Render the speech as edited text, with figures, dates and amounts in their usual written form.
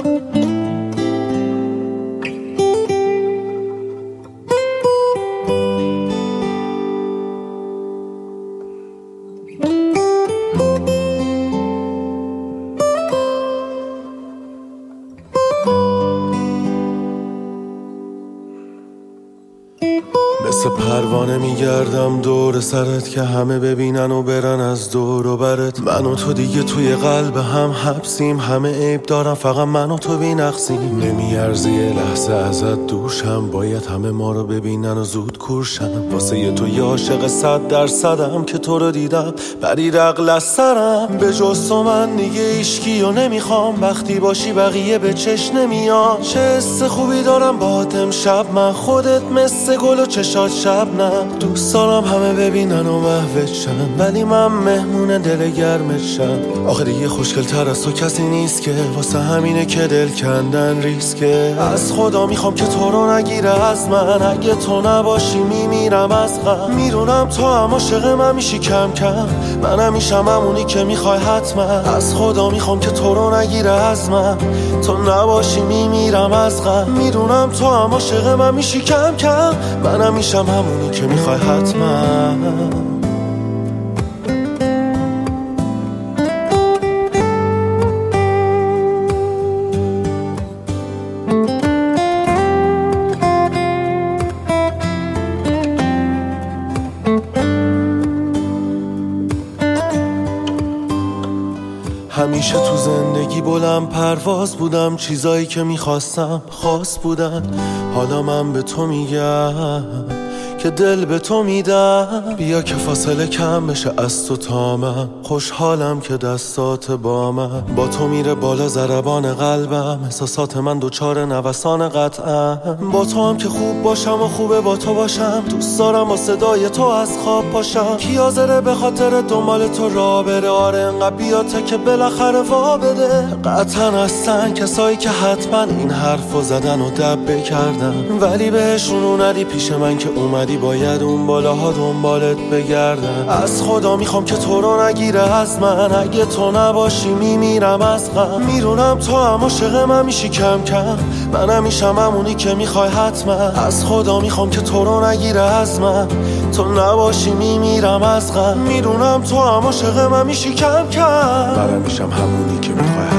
مثل پروانه میگردم دور سرت که همه ببینن و برن از دور و برت. من و تو دیگه توی قلب هم حبسیم، همه عیب دارم فقط من و تو بی‌نقصیم. نمیارزه یه لحظه ازت دوشم، باید همه ما رو ببینن و زود کورشم. واسه یه تو یه عاشق 100% که تو رو دیدم پرید عقل از سرم. به جز تو من دیگه هیچکی رو نمیخوام، وقتی باشی بقیه به چش نمیان. چه حس خوبی دارم باهات امشب من، خودت مثل گل و چشات شبنم. دوست دارم همه ببینن و محوت شن، ولی من مهمون دل گرمت شم. آخه دیگه خوشگل تر از تو کسی نیست که، واسه همینه که دل کندن ریسکه. از خدا میخوام که تو رو نگیره از من، اگه تو نباشی میمیرم از غم. میدونم تو هم عاشق من میشی کم کم، منم میشم همونی که میخوای حتما. از خدا میخوام که تو رو نگیره از من، تو نباشی میمیرم از غم. میدونم تو هم عاشق من میشی کم کم، منم میشم همونی که میخوای حتما. همیشه تو زندگی بلند پرواز بودم، چیزایی که میخواستم خاص بودن. حالا من به تو میگم که دل به تو میدم، بیا که فاصله کم بشه از تو تا من. خوشحالم که دستات با من، با تو میره بالا ضربان قلبم. احساسات من دوچار نوسان قطعم، با تو هم که خوب باشم و خوبه با تو باشم. دوست دارم با صدای تو از خواب پاشم. کی حاضره به خاطر دنبال تو راه بره؟ آره انقدر بیاته که بالاخره وا بده. قطعا هستن کسایی که حتما این حرفو زدن و دبه کردن، ولی بهشون اومدی پیش من که اومدی باید اون بالاها دنبالت بگردن. از خدا میخوام که تو رو نگیره از من، اگه تو نباشی میمیرم از غم. میدونم تو هم عاشق من میشی کم کم، منم میشم همونی که میخوای حتما. از خدا میخوام که تو رو نگیره از من، تو نباشی میمیرم از غم. میدونم تو هم عاشق من میشی کم کم، منم میشم همونی که میخوای